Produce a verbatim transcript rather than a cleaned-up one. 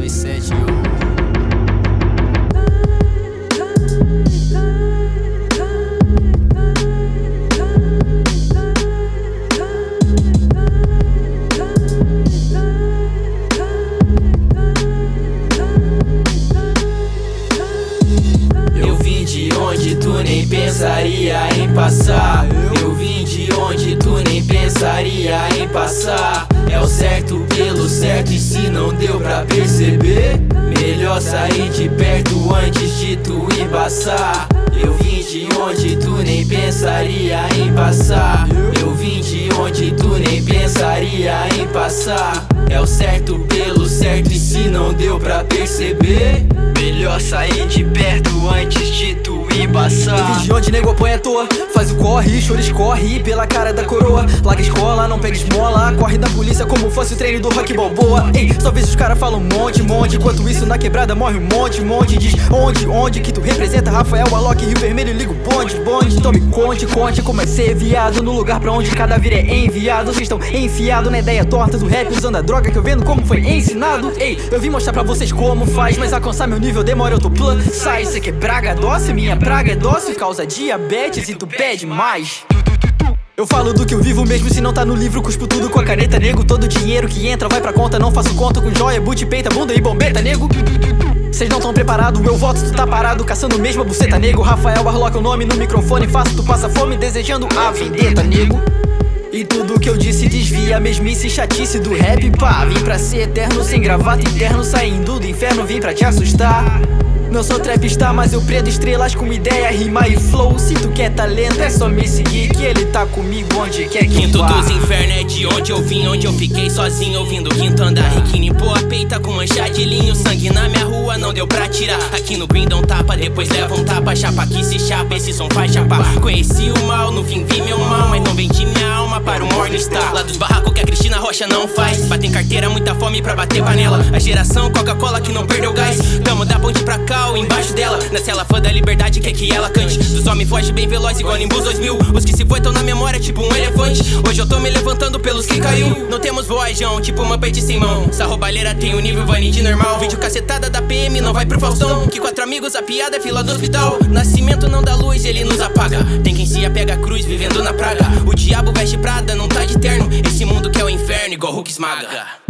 nove sete um. Eu vim de onde tu nem pensaria em passar. Eu vim de onde tu nem pensaria em passar. É o certo pelo certo, e se não deu pra perceber, melhor sair de perto antes de tu embaçar. Eu vim de onde tu nem pensaria em passar. Eu vim de onde tu nem pensaria em passar. É o certo pelo certo, e se não deu pra perceber, melhor sair de perto antes de tu embaçar. Eu vim de onde nego apanha à toa, faz o corre, choro escorre pela cara da coroa. Larga a escola, não pega esmola, corre da polícia como fosse o treino do Rock Balboa. Ei, só vejo os caras falam um monte, monte, enquanto isso na quebrada morre um monte, monte. Diz onde, onde que tu representa Rafael, Alok, Rio Vermelho, liga o bonde, bonde. Então me conte, conte como é ser viado no lugar pra onde cada vira é enviado. Vocês estão enfiados na ideia torta do rap, usando a droga que eu vendo como foi ensinado. Ei, eu vim mostrar pra vocês como faz, mas alcançar meu nível demora, eu tô plus size. Cê quer braga doce, minha praga é doce, causa diabetes e tu pede mais. Eu falo do que eu vivo mesmo, se não tá no livro, cuspo tudo com a caneta, nego. Todo dinheiro que entra vai pra conta, não faço conta com joia, boot, peita, bunda e bombeta, nego. Cês não tão preparado, eu voto, tu tá parado, caçando mesmo a buceta, nego. Rafael Arlock é o nome no microfone, faço tu passa fome, desejando a vendetta, nego. E tudo que eu disse desvia a mesmice e chatice do rap, pá. Vim pra ser eterno, sem gravata interno, saindo do inferno, vim pra te assustar. Não sou trapstar, mas eu prendo estrelas com ideia, rima e flow. Se tu quer talento é só me seguir, que ele tá comigo onde quer que Quinto vá. dos infernos é de onde eu vim, onde eu fiquei sozinho ouvindo quinto andar. Riquini pô a peita com mancha de linho, sangue na minha rua não deu pra tirar. Aqui no Green dão tapa, depois leva um tapa, chapa que se chapa, esse som faz chapar. Conheci o mal, no fim vi meu mal, mas não vendi minha alma para o Morningstar. Lá dos barracos que a Cristina Rocha não faz, batem carteira, muita fome pra bater panela. A geração Coca-Cola que não perdeu gás, tamo da ponte pra cá ou embaixo dela. Nessa ela fã da liberdade, quer que ela cante. Dos homens foge bem veloz igual Nimbus dois mil. Os que se foi tão na memória tipo um elefante. Hoje eu tô me levantando pelos que caiu. Não temos voz, João, tipo uma pente sem mão. Essa roubalheira tem o um nível vanity normal. Vídeo cacetada da P M, não vai pro Faustão. Que quatro amigos, a piada é fila do hospital. Nascimento não dá luz, ele nos apaga. Tem quem se apega a cruz, vivendo na praga. O diabo veste prada, não tá de terno. Esse mundo que é o inferno, igual Hulk esmaga.